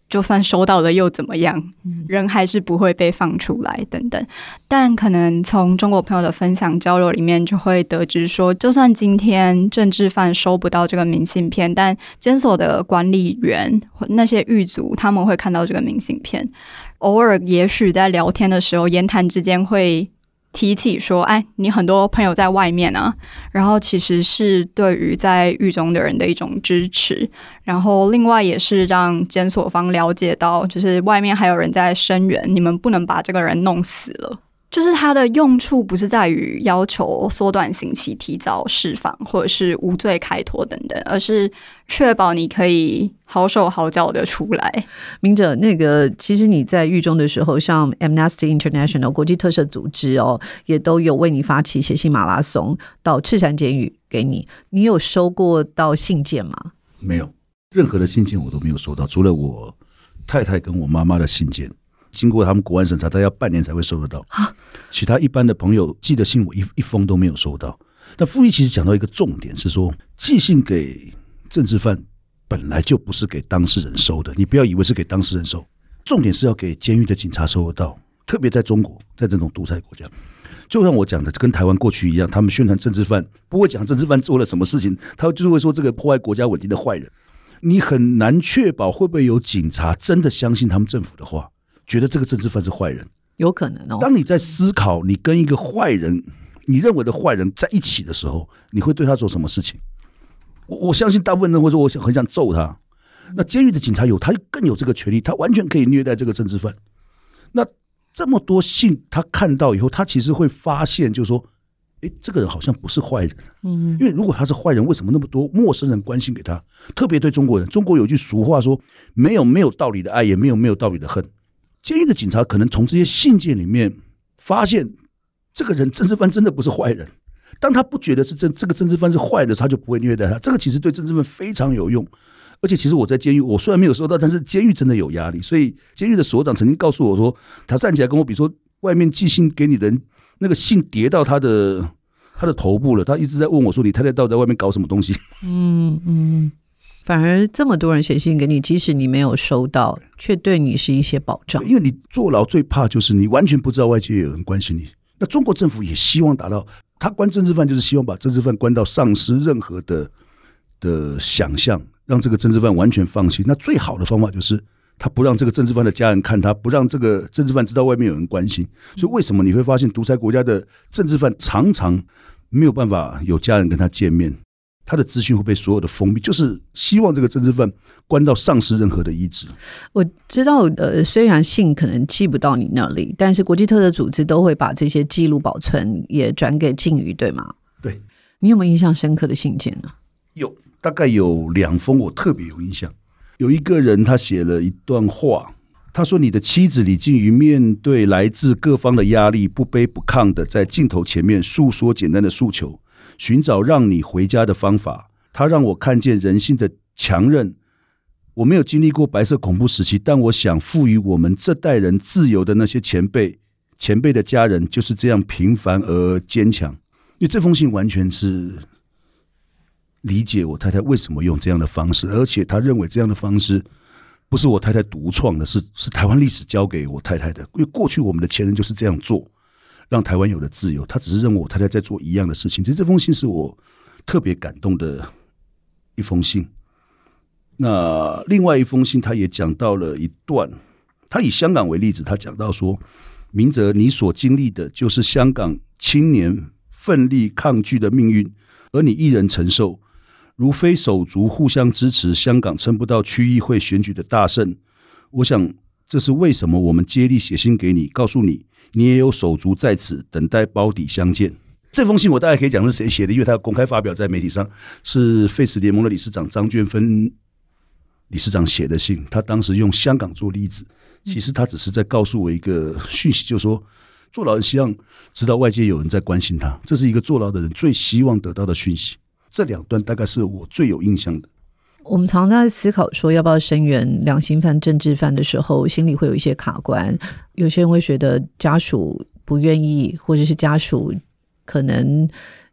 就算收到了又怎么样，人还是不会被放出来等等。但可能从中国朋友的分享交流里面就会得知说，就算今天政治犯收不到这个明信片，但监所的管理员那些狱卒他们会看到这个明信片，偶尔也许在聊天的时候言谈之间会提起说，哎，你很多朋友在外面啊，然后其实是对于在狱中的人的一种支持，然后另外也是让监所方了解到，就是外面还有人在声援，你们不能把这个人弄死了。就是它的用处不是在于要求缩短刑期、提早释放或者是无罪开脱等等，而是确保你可以好手好脚的出来。 明哲，那个其实你在狱中的时候，像 Amnesty International 国际特赦组织也都有为你发起写信马拉松到赤山监狱给你。你有收过到信件吗？ 没有，任何的信件我都没有收到，除了我太太跟我妈妈的信件。经过他们国安审查，大概要半年才会收得到。其他一般的朋友寄的信，我一封都没有收到。但傅毅其实讲到一个重点是说，寄信给政治犯本来就不是给当事人收的，你不要以为是给当事人收，重点是要给监狱的警察收得到。特别在中国，在这种独裁国家，就像我讲的，跟台湾过去一样，他们宣传政治犯不会讲政治犯做了什么事情，他就是会说这个破坏国家稳定的坏人。你很难确保会不会有警察真的相信他们政府的话，觉得这个政治犯是坏人。 有可能当你在思考你跟一个坏人，你认为的坏人在一起的时候，你会对他做什么事情？我相信大部分人会说我很想揍他。那监狱的警察他更有这个权利，他完全可以虐待这个政治犯。那这么多信他看到以后，他其实会发现就是说，这个人好像不是坏人。因为如果他是坏人，为什么那么多陌生人关心给他？特别对中国人，中国有一句俗话说，没有道理的爱，也没有道理的恨。监狱的警察可能从这些信件里面发现，这个人政治犯真的不是坏人。当他不觉得是这个政治犯是坏的，他就不会虐待他。这个其实对政治犯非常有用。而且其实我在监狱，我虽然没有收到，但是监狱真的有压力。所以监狱的所长曾经告诉我说，他站起来跟我比说，外面寄信给你的人，那个信叠到他的头部了。他一直在问我说，你太太到底在外面搞什么东西？ 反而这么多人写信给你，即使你没有收到，却对你是一些保障。 因为你坐牢最怕就是你完全不知道外界有人关心你。那中国政府也希望达到，他关政治犯就是希望把政治犯关到丧失任何的想象，让这个政治犯完全放弃。那最好的方法就是他不让这个政治犯的家人看他，不让这个政治犯知道外面有人关心。所以为什么你会发现独裁国家的政治犯常常没有办法有家人跟他见面，他的资讯会被所有的封闭，就是希望这个政治犯关到丧失任何的意志。 我知道虽然信可能寄不到你那里，但是国际特赦组织都会把这些记录保存，也转给禁娱，对吗？ 对。 你有没有印象深刻的信件呢？ 有，大概有2封我特别有印象。有一个人他写了一段话，他说，你的妻子李静瑜面对来自各方的压力，不卑不亢的在镜头前面诉说简单的诉求，寻找让你回家的方法。他让我看见人性的强韧。我没有经历过白色恐怖时期，但我想赋予我们这代人自由的那些前辈的家人就是这样平凡而坚强。因为这封信完全是理解我太太为什么用这样的方式，而且他认为这样的方式不是我太太独创的，是台湾历史交给我太太的。因为过去我们的前人就是这样做，让台湾有了自由。他只是认为我太太在做一样的事情。其实这封信是我特别感动的一封信。那另外一封信他也讲到了一段，他以香港为例子，他讲到说，明哲，你所经历的就是香港青年奋力抗拒的命运，而你一人承受。如非手足互相支持，香港撑不到区议会选举的大胜。我想这是为什么我们接力写信给你，告诉你你也有手足在此等待包底相见。这封信我大概可以讲是谁写的，因为他公开发表在媒体上，是废死联盟的理事长张娟芬理事长写的信。他当时用香港做例子，其实他只是在告诉我一个讯息，就是说坐牢人希望知道外界有人在关心他，这是一个坐牢的人最希望得到的讯息。这2段大概是我最有印象的。 我们常常在思考说要不要声援两性犯、政治犯的时候，心里会有一些卡关。有些人会觉得家属不愿意，或者是家属可能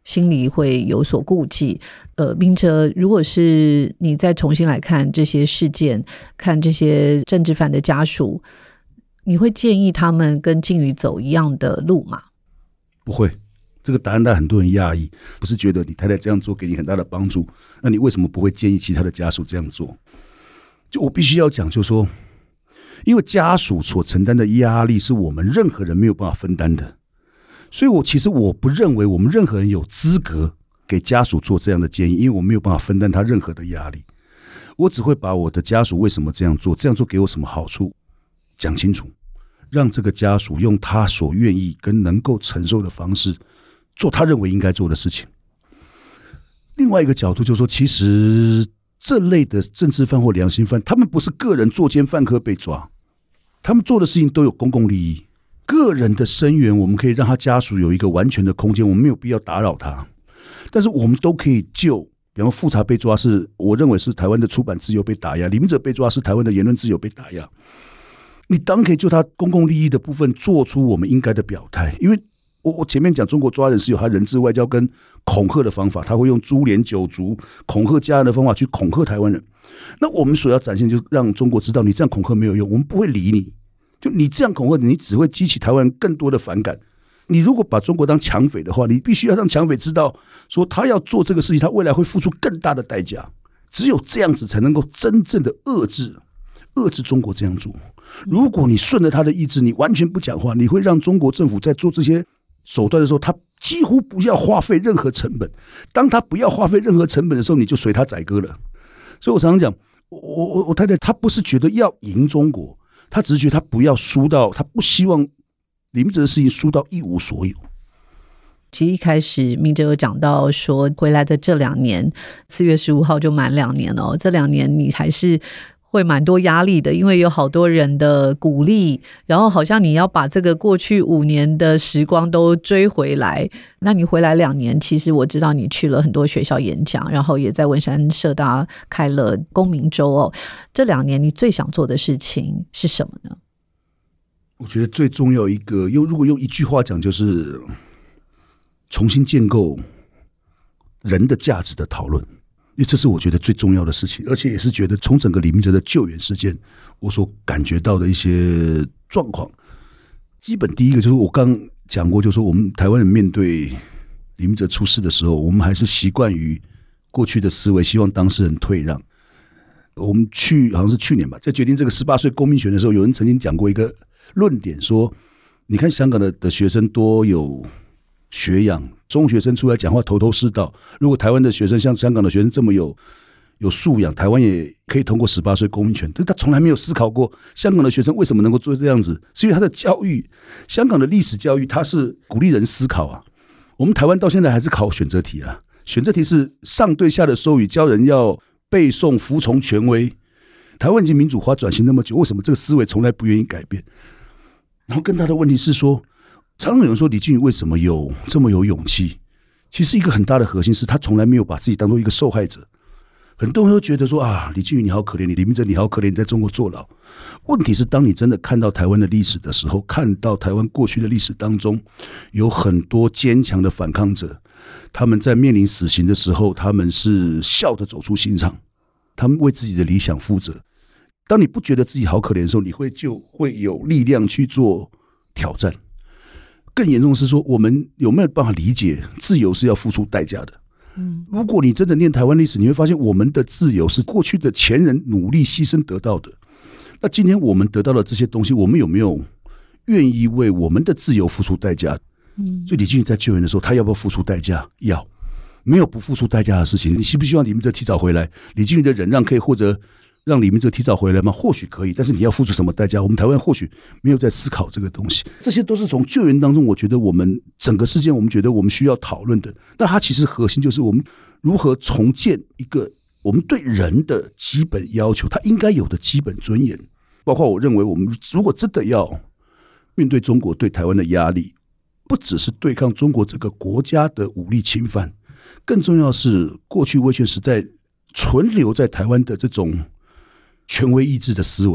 心里会有所顾忌。明哲，如果是你再重新来看这些事件，看这些政治犯的家属，你会建议他们跟靖宇走一样的路吗？ 不会。这个答案让很多人讶异，不是觉得你太太这样做给你很大的帮助，那你为什么不会建议其他的家属这样做？就我必须要讲，就是说，因为家属所承担的压力是我们任何人没有办法分担的，所以其实我不认为我们任何人有资格给家属做这样的建议，因为我没有办法分担他任何的压力。我只会把我的家属为什么这样做给我什么好处讲清楚，让这个家属用他所愿意跟能够承受的方式做他认为应该做的事情。另外一个角度就是说，其实这类的政治犯或良心犯，他们不是个人作奸犯科被抓，他们做的事情都有公共利益。个人的声援，我们可以让他家属有一个完全的空间，我们没有必要打扰他。但是我们都可以就，比方说复查被抓是，我认为是台湾的出版自由被打压；李明哲被抓是台湾的言论自由被打压。你当然可以就他公共利益的部分做出我们应该的表态，因为我前面讲中国抓人是有他人质外交跟恐吓的方法，他会用株连九族恐吓家人的方法去恐吓台湾人。那我们所要展现就是让中国知道你这样恐吓没有用，我们不会理你，就你这样恐吓你只会激起台湾更多的反感。你如果把中国当抢匪的话，你必须要让抢匪知道说他要做这个事情，他未来会付出更大的代价，只有这样子才能够真正的遏制中国这样做。如果你顺着他的意志，你完全不讲话，你会让中国政府在做这些手段的时候，他几乎不要花费任何成本。当他不要花费任何成本的时候，你就随他宰割了。所以我常常讲，我太太她不是觉得要赢中国，她只是觉得她不要输到，她不希望李明哲的事情输到一无所有。 其实一开始明哲有讲到说，回来的这2年，4月15号就满2年了，这2年你还是会蛮多压力的，因为有好多人的鼓励，然后好像你要把这个过去5年的时光都追回来。那你回来2年，其实我知道你去了很多学校演讲，然后也在文山社大开了公民周哦。这2年你最想做的事情是什么呢？ 我觉得最重要一个，如果用一句话讲，就是重新建构人的价值的讨论。因为这是我觉得最重要的事情，而且也是觉得从整个李明哲的救援事件我所感觉到的一些状况。基本第一个就是我刚讲过，就是说我们台湾人面对李明哲出事的时候，我们还是习惯于过去的思维，希望当事人退让。我们好像是去年吧，在决定这个18岁公民权的时候，有人曾经讲过一个论点，说你看香港的学生多有学养，中学生出来讲话头头是道。如果台湾的学生像香港的学生这么有素养，台湾也可以通过18岁公民权。但是他从来没有思考过香港的学生为什么能够做这样子，是因为他的教育，香港的历史教育，他是鼓励人思考啊。我们台湾到现在还是考选择题啊，选择题是上对下的收语，教人要背诵服从权威。台湾已经民主化转型那么久，为什么这个思维从来不愿意改变？然后更大的问题是说，常常有人说李靖宇为什么这么有勇气？其实一个很大的核心是他从来没有把自己当作一个受害者。很多人都觉得说啊，李靖宇你好可怜，李明哲你好可怜，你在中国坐牢。问题是，当你真的看到台湾的历史的时候，看到台湾过去的历史当中，有很多坚强的反抗者，他们在面临死刑的时候，他们是笑着走出刑场，他们为自己的理想负责。当你不觉得自己好可怜的时候，你就会有力量去做挑战。更严重的是说，我们有没有办法理解自由是要付出代价的？如果你真的念台湾历史，你会发现我们的自由是过去的前人努力牺牲得到的。那今天我们得到的这些东西，我们有没有愿意为我们的自由付出代价？所以李靖宇在救援的时候，他要不要付出代价？要。没有不付出代价的事情。你希不希望李明哲提早回来？李靖宇的忍让可以或者让李明哲提早回来吗？或许可以，但是你要付出什么代价？我们台湾或许没有在思考这个东西。这些都是从救援当中，我觉得我们整个事件，我们觉得我们需要讨论的。那它其实核心就是我们如何重建一个我们对人的基本要求，他应该有的基本尊严。包括我认为，我们如果真的要面对中国对台湾的压力，不只是对抗中国这个国家的武力侵犯，更重要是过去威权时代存留在台湾的这种权威意志的思维。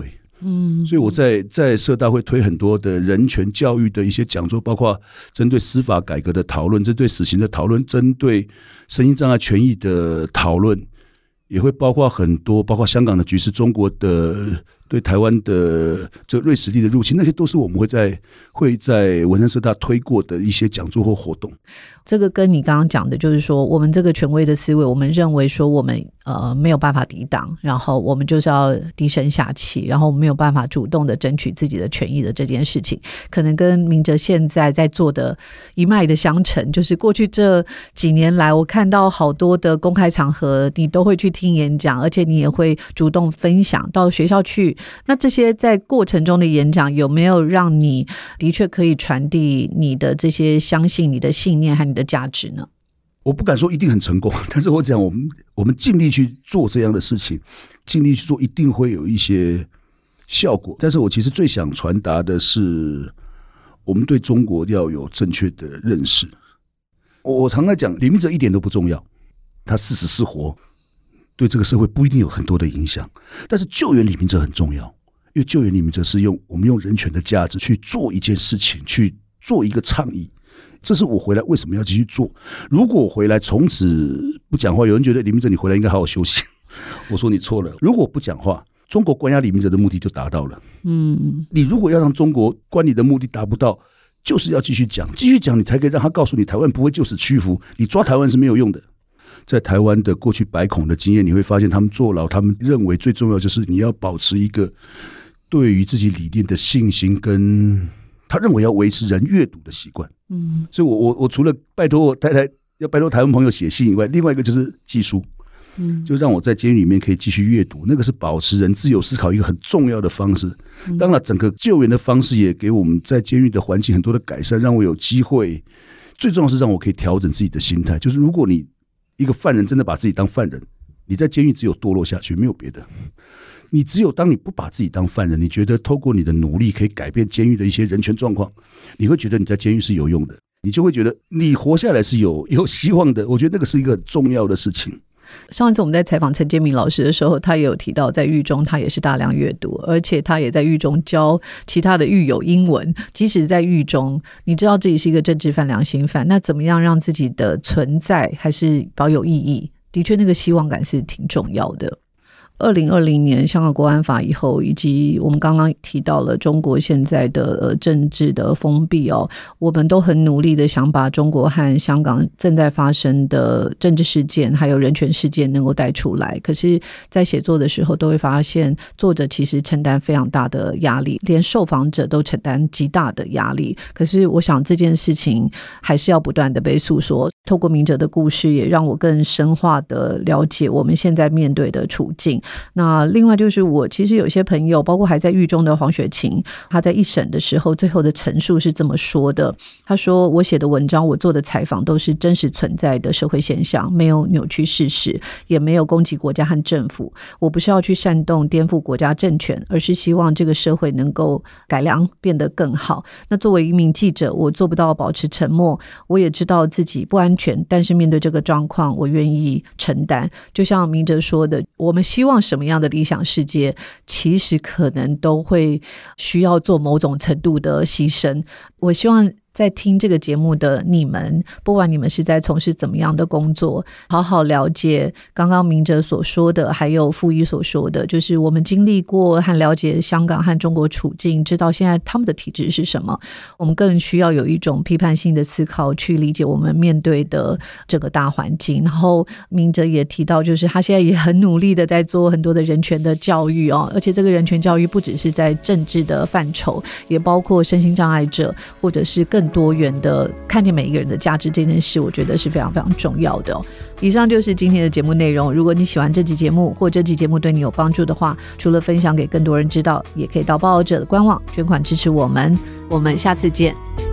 所以我在社大会推很多的人权教育的一些讲座，包括针对司法改革的讨论，针对死刑的讨论，针对身心障碍权益的讨论，也会包括很多，包括香港的局势，中国的对台湾的这个瑞士力的入侵，那些都是我们会在文山社大推过的一些讲座或活动。 这个跟你刚刚讲的就是说，我们这个权威的思维，我们认为说我们没有办法抵挡，然后我们就是要低声下气，然后我们没有办法主动的争取自己的权益的这件事情，可能跟明哲现在在做的一脉的相承。就是过去这几年来，我看到好多的公开场合你都会去听演讲，而且你也会主动分享到学校去。那这些在过程中的演讲有没有让你的确可以传递你的这些相信、你的信念和你的价值呢？ 我不敢说一定很成功，但是我讲我们尽力去做这样的事情，尽力去做，一定会有一些效果。但是我其实最想传达的是，我们对中国要有正确的认识。我常在讲，李明哲一点都不重要，他是死是活对这个社会不一定有很多的影响，但是救援李明哲很重要，因为救援李明哲是我们用人权的价值去做一件事情，去做一个倡议。这是我回来为什么要继续做。如果我回来从此不讲话，有人觉得李明哲你回来应该好好休息，我说你错了。如果不讲话，中国关押李明哲的目的就达到了。你如果要让中国关你的目的达不到，就是要继续讲，你才可以让他告诉你台湾不会就此屈服，你抓台湾是没有用的。在台湾的过去百孔的经验，你会发现他们坐牢，他们认为最重要就是你要保持一个对于自己理念的信心，跟他认为要维持人阅读的习惯。所以我除了拜托我太太要拜托台湾朋友写信以外，另外一个就是寄书，就让我在监狱里面可以继续阅读，那个是保持人自由思考一个很重要的方式。当然整个救援的方式也给我们在监狱的环境很多的改善，让我有机会，最重要是让我可以调整自己的心态。就是如果你一个犯人真的把自己当犯人，你在监狱只有堕落下去，没有别的。你只有当你不把自己当犯人，你觉得透过你的努力可以改变监狱的一些人权状况，你会觉得你在监狱是有用的，你就会觉得你活下来是有希望的。我觉得那个是一个很重要的事情。 上一次我们在采访陈建明老师的时候，他也有提到在狱中他也是大量阅读，而且他也在狱中教其他的狱友英文。即使在狱中你知道自己是一个政治犯、良心犯，那怎么样让自己的存在还是保有意义，的确那个希望感是挺重要的。2020年香港国安法以后，以及我们刚刚提到了中国现在的政治的封闭我们都很努力的想把中国和香港正在发生的政治事件还有人权事件能够带出来。可是在写作的时候都会发现，作者其实承担非常大的压力，连受访者都承担极大的压力。可是我想这件事情还是要不断的被诉说，透过明哲的故事也让我更深化的了解我们现在面对的处境。那另外就是我其实有些朋友，包括还在狱中的黄雪晴，他在一审的时候最后的陈述是这么说的，他说我写的文章，我做的采访都是真实存在的社会现象，没有扭曲事实，也没有攻击国家和政府。我不是要去煽动颠覆国家政权，而是希望这个社会能够改良变得更好。那作为一名记者，我做不到保持沉默，我也知道自己不安全，但是面对这个状况我愿意承担。就像明哲说的，我们希望什么样的理想世界，其实可能都会需要做某种程度的牺牲。我希望在听这个节目的你们，不管你们是在从事怎么样的工作，好好了解刚刚明哲所说的，还有傅一所说的，就是我们经历过和了解香港和中国处境，知道现在他们的体制是什么。我们更需要有一种批判性的思考，去理解我们面对的这个大环境。然后明哲也提到，就是他现在也很努力的在做很多的人权的教育而且这个人权教育不只是在政治的范畴，也包括身心障碍者，或者是更多元的看见每一个人的价值，这件事我觉得是非常非常重要的以上就是今天的节目内容。如果你喜欢这期节目，或这期节目对你有帮助的话，除了分享给更多人知道，也可以到报道者的官网捐款支持我们。我们下次见。